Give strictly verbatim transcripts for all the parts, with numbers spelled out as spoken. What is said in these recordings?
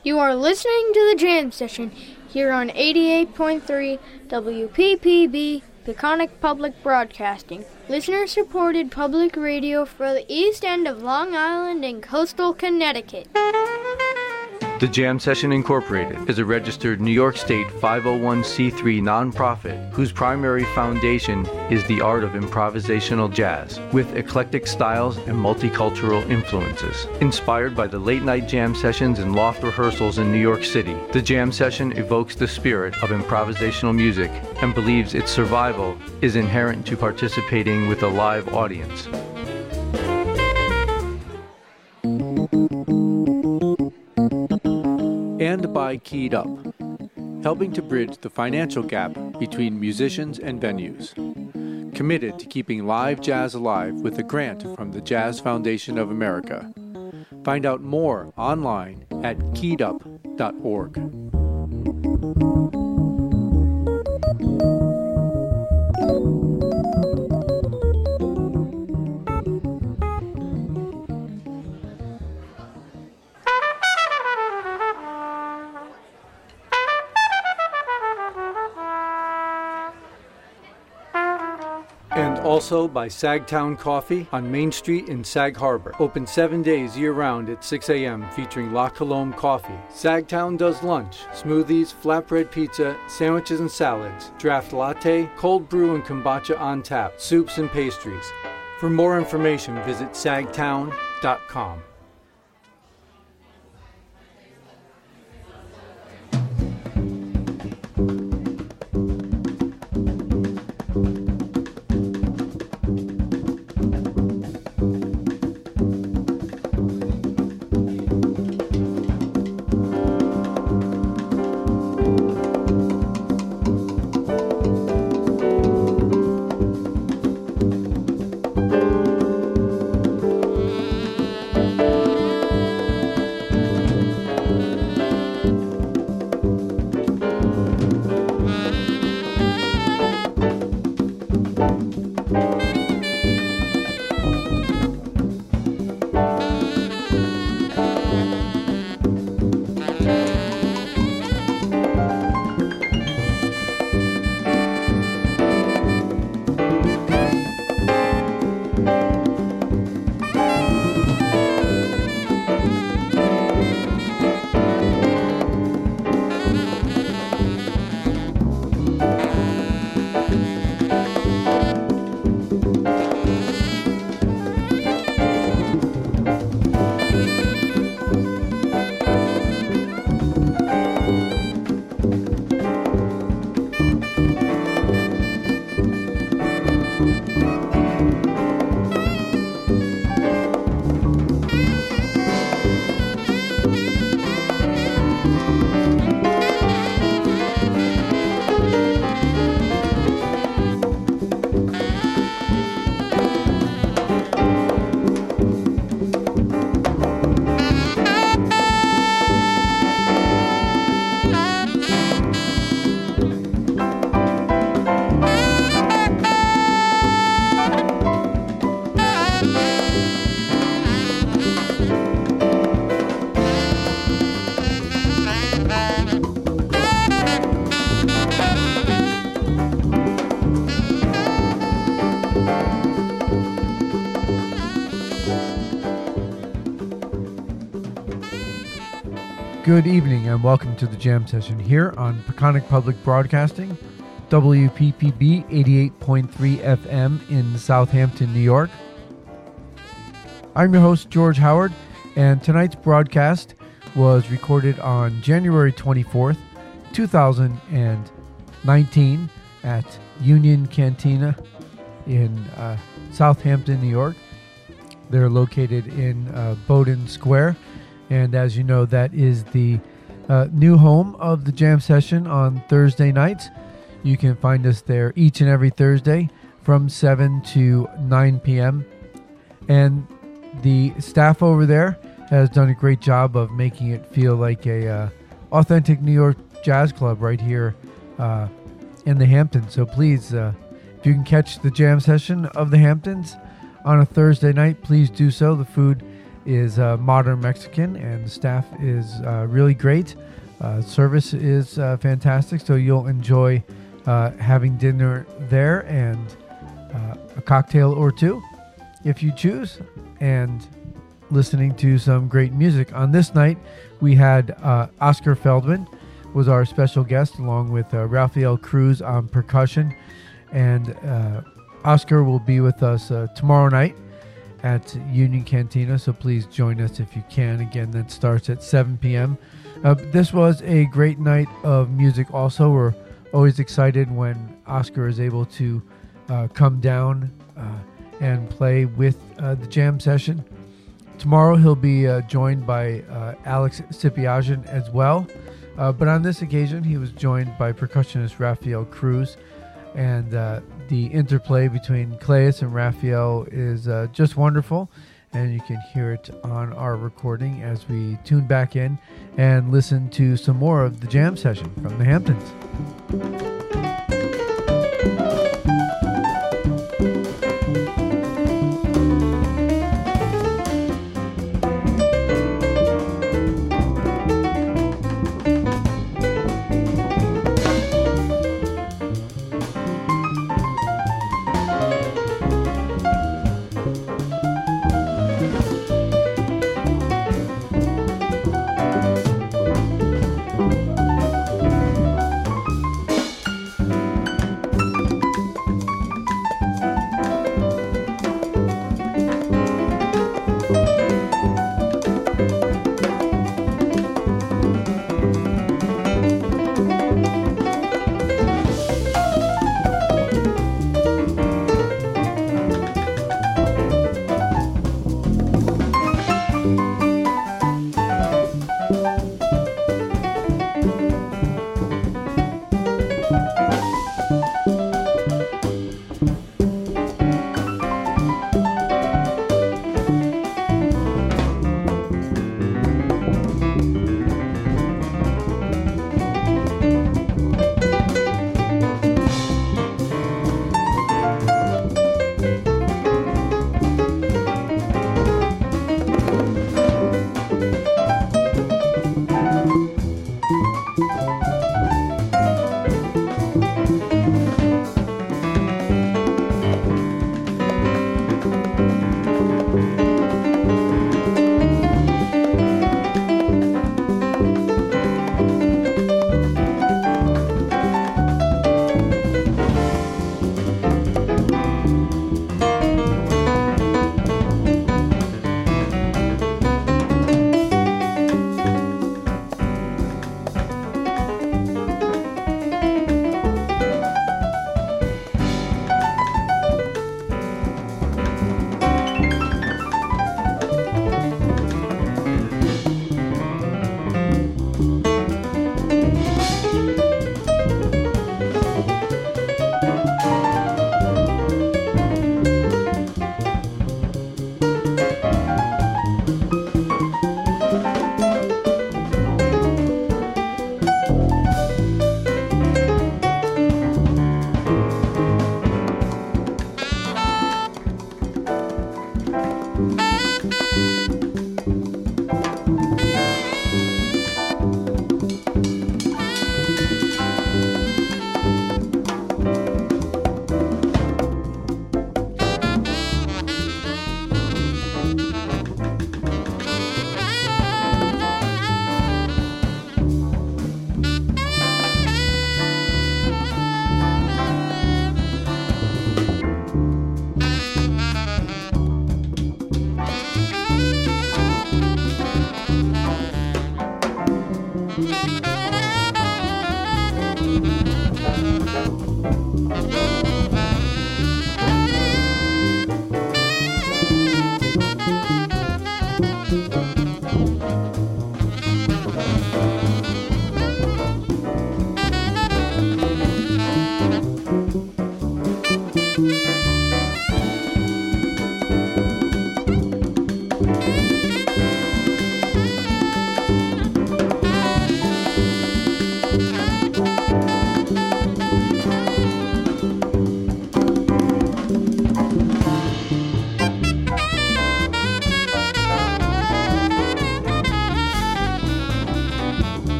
You are listening to the Jam Session here on eighty-eight point three W P P B, Peconic Public Broadcasting, listener-supported public radio for the East End of Long Island and coastal Connecticut. The Jam Session Incorporated is a registered New York State five oh one c three nonprofit whose primary foundation is the art of improvisational jazz with eclectic styles and multicultural influences. Inspired by the late-night jam sessions and loft rehearsals in New York City, the Jam Session evokes the spirit of improvisational music and believes its survival is inherent to participating with a live audience. And by Keyed Up, helping to bridge the financial gap between musicians and venues. Committed to keeping live jazz alive with a grant from the Jazz Foundation of America. Find out more online at keyed up dot org. And also by Sagtown Coffee on Main Street in Sag Harbor. Open seven days year-round at six a.m. featuring La Colombe Coffee. Sagtown does lunch, smoothies, flatbread pizza, sandwiches and salads, draft latte, cold brew and kombucha on tap, soups and pastries. For more information, visit sagtown dot com. Good evening and welcome to the Jam Session here on Peconic Public Broadcasting, W P P B eighty-eight point three F M in Southampton, New York. I'm your host, George Howard, and tonight's broadcast was recorded on January twenty-fourth, two thousand nineteen at Union Cantina in uh, Southampton, New York. They're located in uh, Bowdoin Square. And as you know, that is the uh, new home of the Jam Session on Thursday nights. You can find us there each and every Thursday from seven to nine p.m. And the staff over there has done a great job of making it feel like a uh, authentic New York jazz club right here uh, in the Hamptons. So please, uh, if you can catch the Jam Session of the Hamptons on a Thursday night, please do so. The food is uh, modern Mexican, and the staff is uh, really great. Uh, service is uh, fantastic, so you'll enjoy uh, having dinner there and uh, a cocktail or two if you choose, and listening to some great music. On this night, we had uh, Oscar Feldman was our special guest, along with uh, Rafael Cruz on percussion, and uh, Oscar will be with us uh, tomorrow night at Union Cantina, so please join us if you can. Again, that starts at seven p.m. Uh, this was a great night of music also. We're always excited when Oscar is able to uh, come down uh, and play with uh, the jam session. Tomorrow he'll be uh, joined by uh, Alex Sipiajan as well. Uh, but on this occasion, he was joined by percussionist Rafael Cruz. And uh, the interplay between Claes and Rafael is uh, just wonderful. And you can hear it on our recording as we tune back in and listen to some more of the jam session from the Hamptons.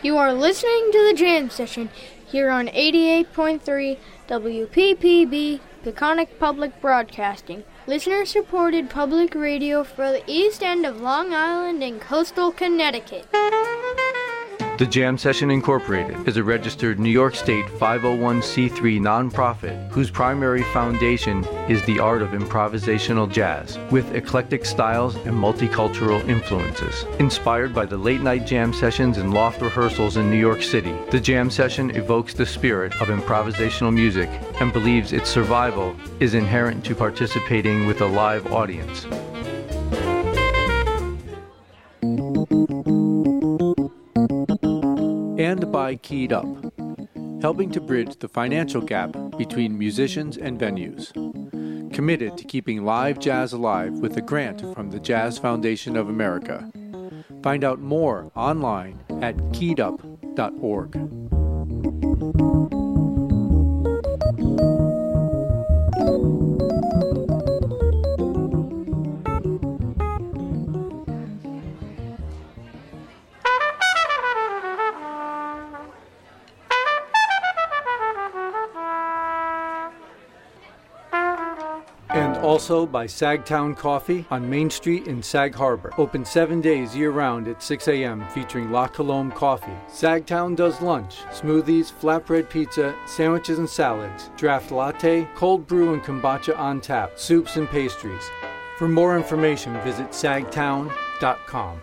You are listening to the Jam Session here on eighty-eight point three W P P B, Peconic Public Broadcasting, listener-supported public radio for the east end of Long Island and coastal Connecticut. The Jam Session Incorporated is a registered New York State five oh one c three nonprofit whose primary foundation is the art of improvisational jazz, with eclectic styles and multicultural influences. Inspired by the late-night jam sessions and loft rehearsals in New York City, the Jam Session evokes the spirit of improvisational music and believes its survival is inherent to participating with a live audience. And by Keyed Up, helping to bridge the financial gap between musicians and venues. Committed to keeping live jazz alive with a grant from the Jazz Foundation of America. Find out more online at keyed up dot org. And also by Sagtown Coffee on Main Street in Sag Harbor. Open seven days year-round at six a.m. featuring La Colombe coffee. Sagtown does lunch, smoothies, flatbread pizza, sandwiches and salads, draft latte, cold brew and kombucha on tap, soups and pastries. For more information, visit sagtown dot com.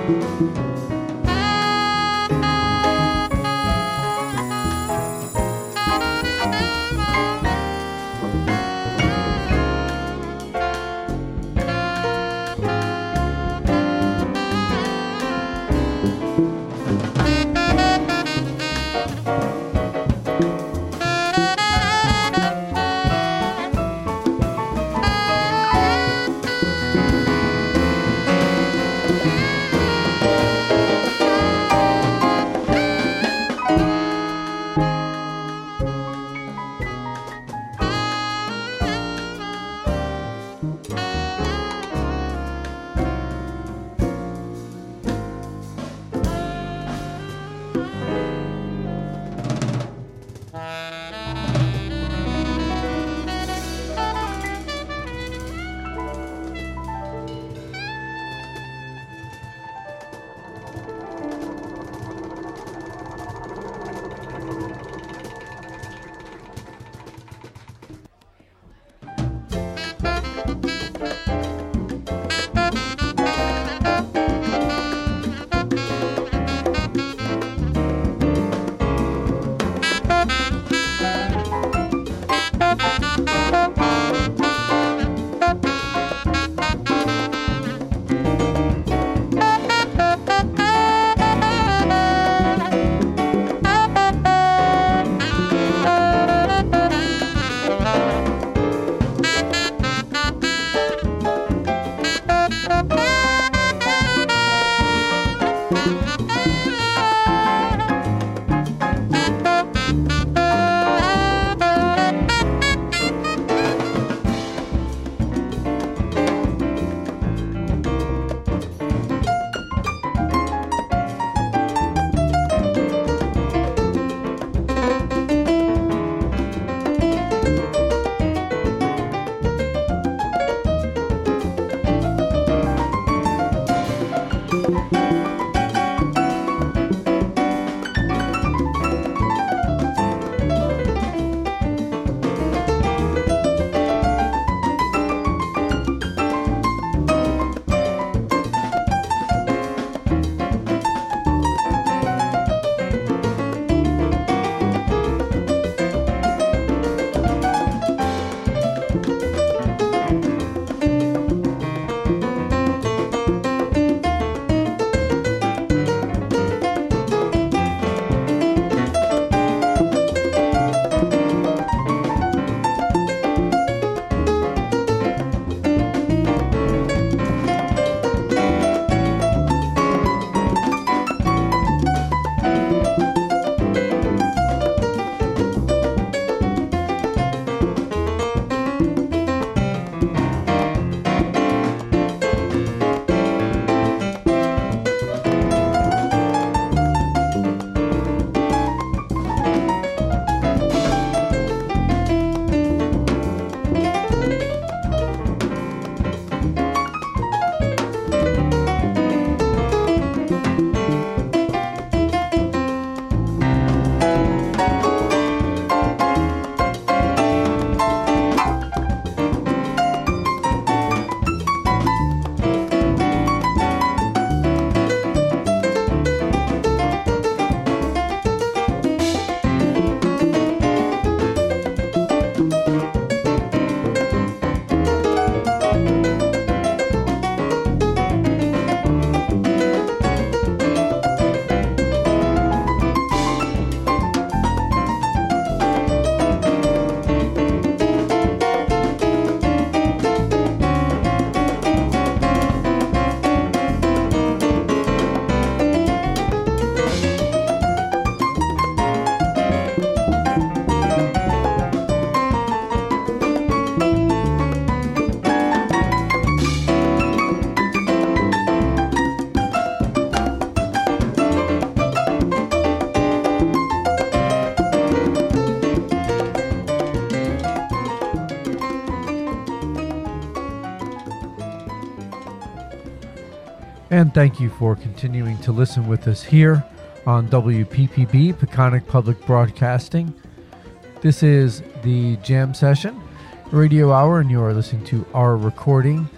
And thank you for continuing to listen with us here on W P P B, Peconic Public Broadcasting. This is the Jam Session Radio Hour, and you are listening to our recording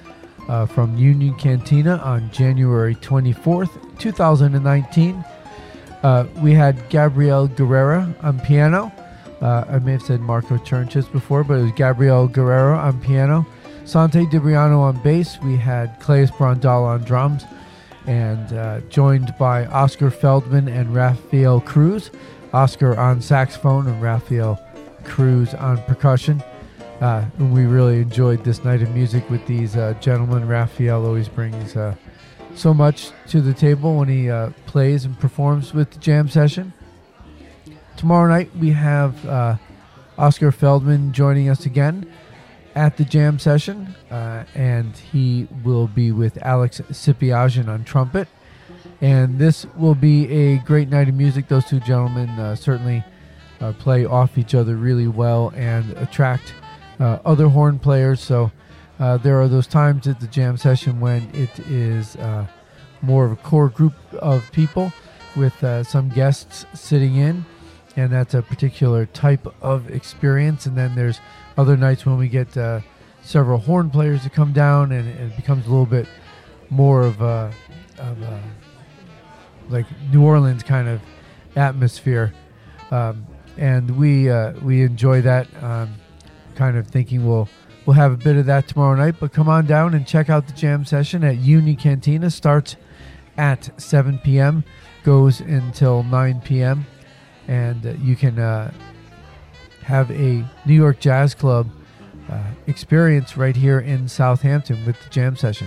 uh, from Union Cantina on January twenty-fourth, twenty nineteen. Uh, we had Gabriel Guerrero on piano. Uh, I may have said Marco Chernches before, but it was Gabriel Guerrero on piano. Sante DiBriano on bass. We had Claes Brandal on drums, and uh, joined by Oscar Feldman and Rafael Cruz. Oscar on saxophone and Rafael Cruz on percussion. Uh, and we really enjoyed this night of music with these uh, gentlemen. Rafael always brings uh, so much to the table when he uh, plays and performs with the jam session. Tomorrow night we have uh, Oscar Feldman joining us again at the jam session, uh, and he will be with Alex Sipiagian on trumpet. And this will be a great night of music. Those two gentlemen uh, certainly uh, play off each other really well and attract uh, other horn players. So uh, there are those times at the jam session when it is uh, more of a core group of people with uh, some guests sitting in, and that's a particular type of experience. And then there's other nights when we get uh, several horn players to come down, and it becomes a little bit more of a, of a like New Orleans kind of atmosphere, um, and we uh, we enjoy that. Um, kind of thinking we'll we'll have a bit of that tomorrow night. But come on down and check out the jam session at Union Cantina. Starts at seven p.m., goes until nine p.m., and uh, you can uh, have a New York Jazz Club uh, experience right here in Southampton with the jam session.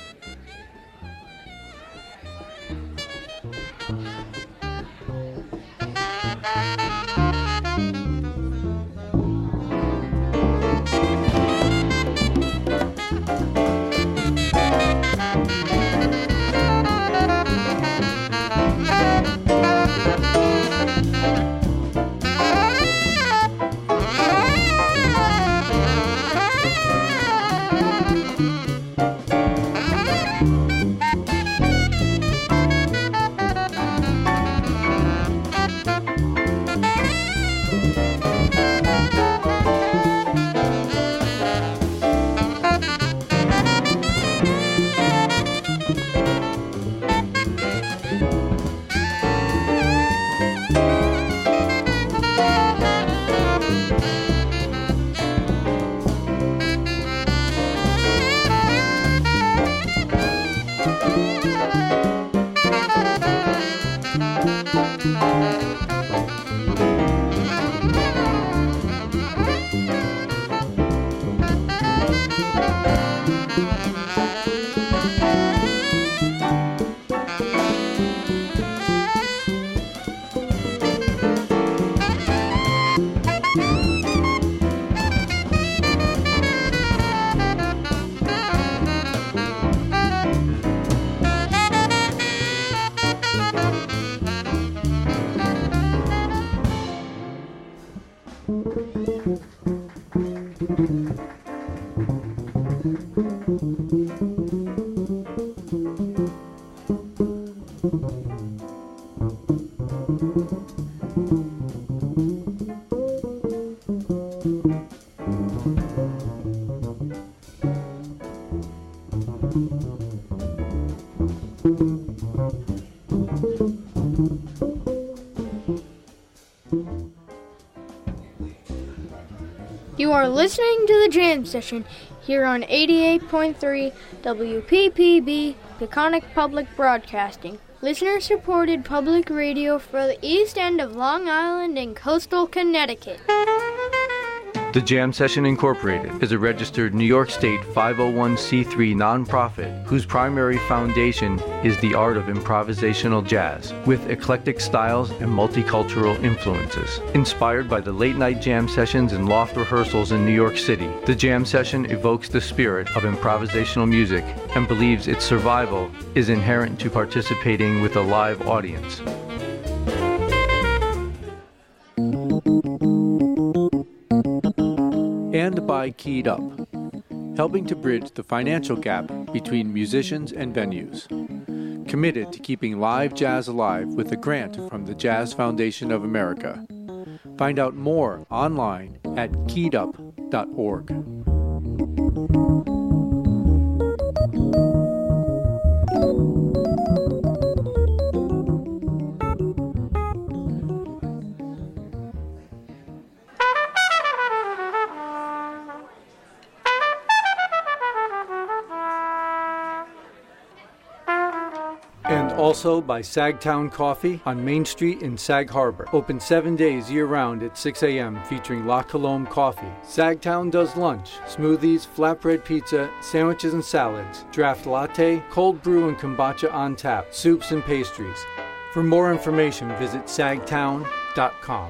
You are listening to the Jam Session here on eighty-eight point three W P P B, Peconic Public Broadcasting, listener-supported public radio for the East End of Long Island and coastal Connecticut. The Jam Session Incorporated is a registered New York State five oh one c three nonprofit whose primary foundation is the art of improvisational jazz with eclectic styles and multicultural influences. Inspired by the late-night jam sessions and loft rehearsals in New York City, the Jam Session evokes the spirit of improvisational music and believes its survival is inherent to participating with a live audience. And by Keyed Up, helping to bridge the financial gap between musicians and venues. Committed to keeping live jazz alive with a grant from the Jazz Foundation of America. Find out more online at keyed up dot org. And also by Sagtown Coffee on Main Street in Sag Harbor. Open seven days year-round at six a.m. featuring La Colombe Coffee. Sagtown does lunch, smoothies, flatbread pizza, sandwiches and salads, draft latte, cold brew and kombucha on tap, soups and pastries. For more information, visit sagtown dot com.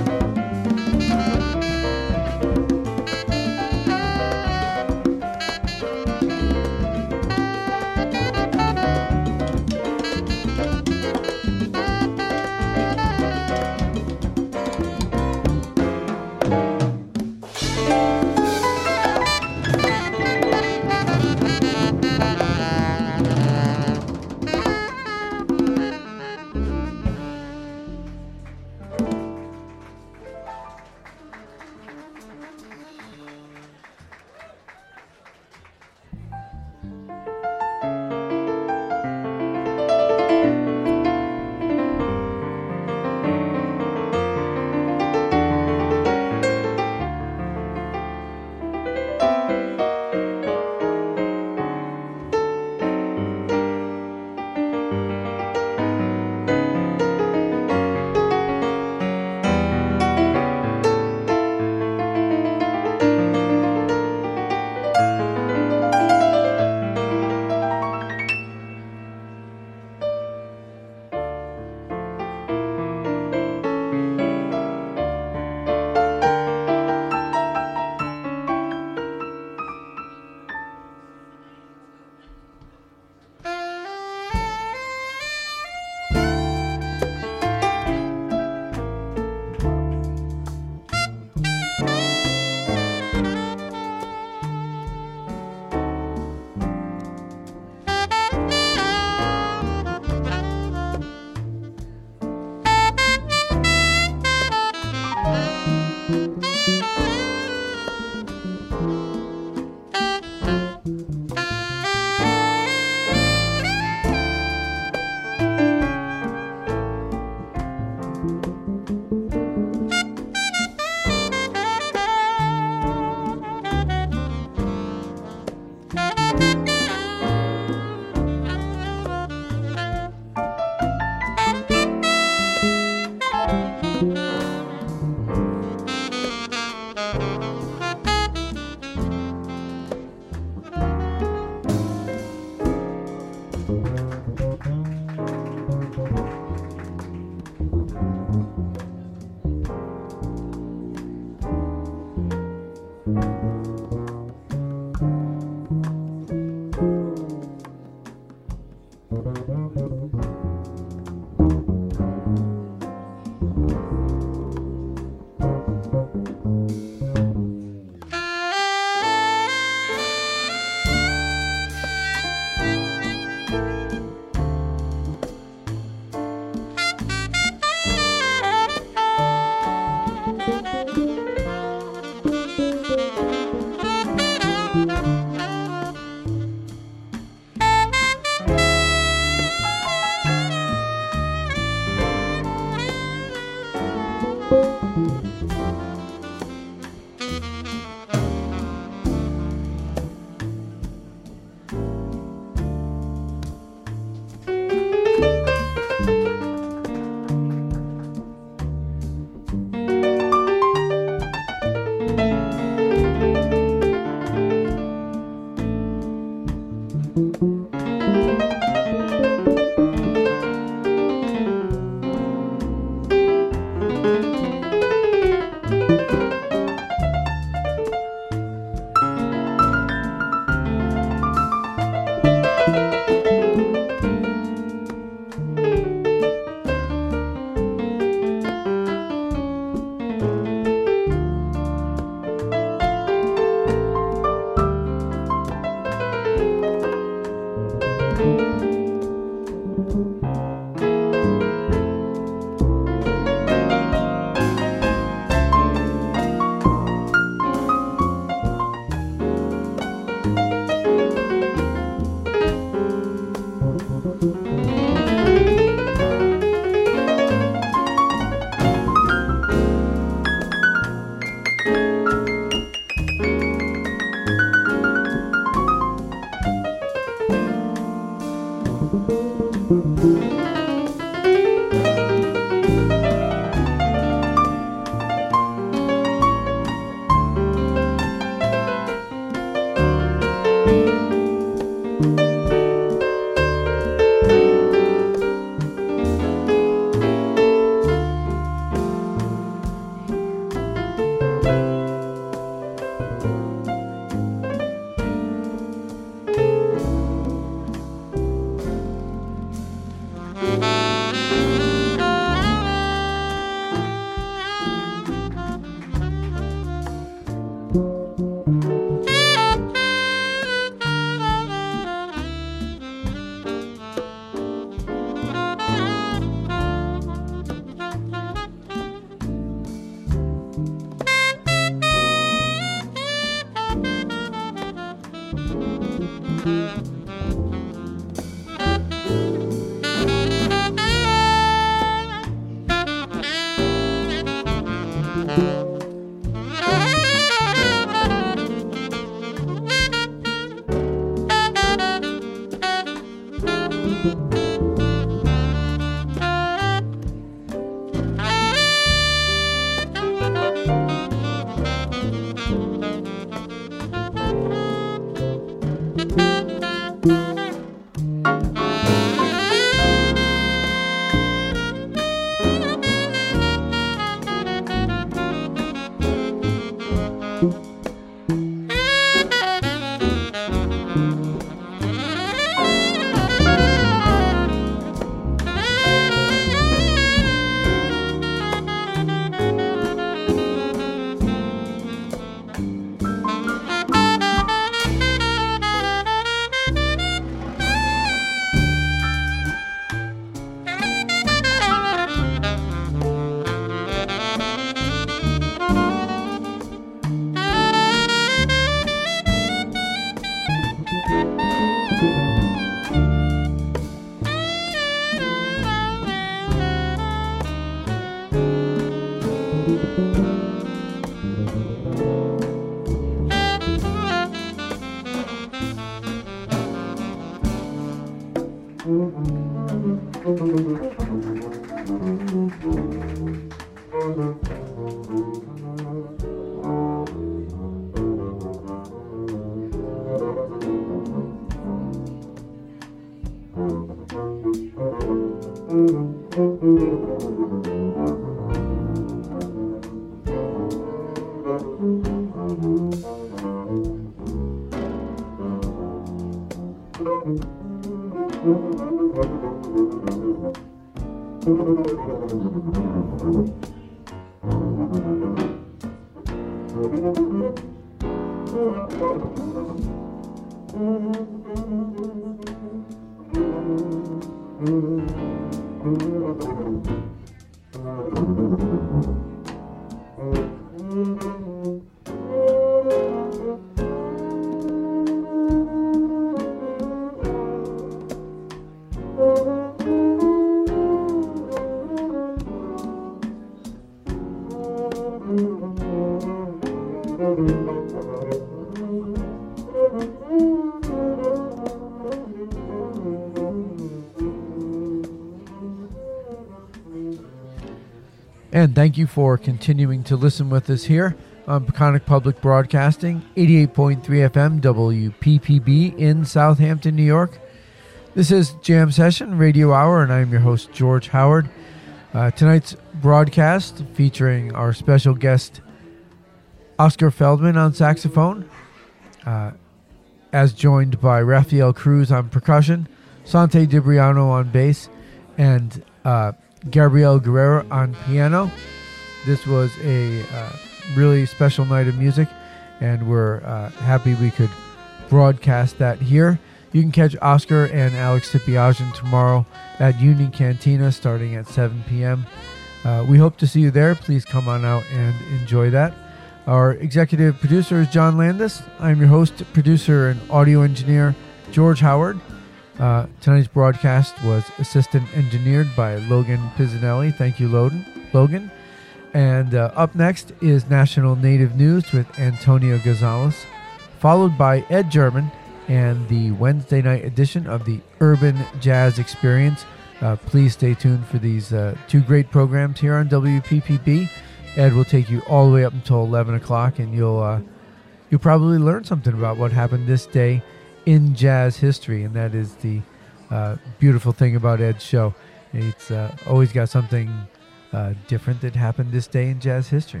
And thank you for continuing to listen with us here on Peconic Public Broadcasting, eighty-eight point three F M W P P B in Southampton, New York. This is Jam Session Radio Hour, and I'm your host, George Howard. Uh, tonight's broadcast featuring our special guest, Oscar Feldman on saxophone, uh, as joined by Rafael Cruz on percussion, Sante DiBriano on bass, and uh, Gabriel Guerrero on piano. This was a uh, really special night of music, and we're uh, happy we could broadcast that here. You can catch Oscar and Alex Sipiagian tomorrow at Union Cantina starting at seven p.m. Uh, we hope to see you there. Please come on out and enjoy that. Our executive producer is John Landis. I'm your host, producer, and audio engineer, George Howard. Uh, tonight's broadcast was assistant engineered by Logan Pizzanelli. Thank you, Logan. Logan. And uh, up next is National Native News with Antonio Gonzalez, followed by Ed German and the Wednesday night edition of the Urban Jazz Experience. Uh, please stay tuned for these uh, two great programs here on W P P B. Ed will take you all the way up until eleven o'clock, and you'll uh, you'll probably learn something about what happened this day in jazz history, and that is the uh, beautiful thing about Ed's show. It's uh, always got something uh, different that happened this day in jazz history.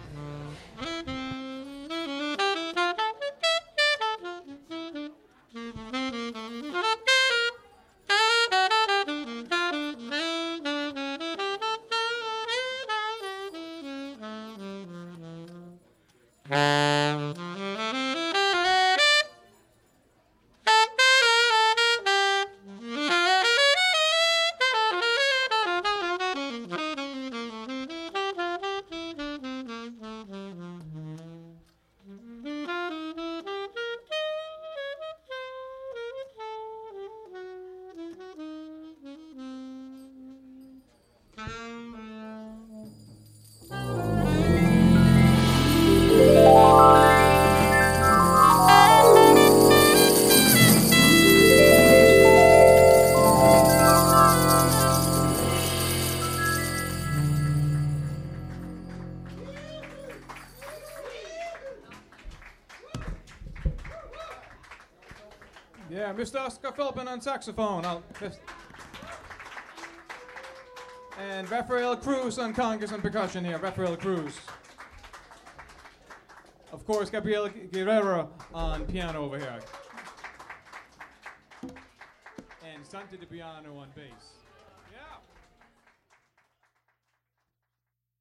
Yeah, Mister Oscar Feldman on saxophone. I'll, and Rafael Cruz on congas and percussion here. Rafael Cruz. Of course, Gabriel Guerrero on piano over here. And Sante DiBriano on bass.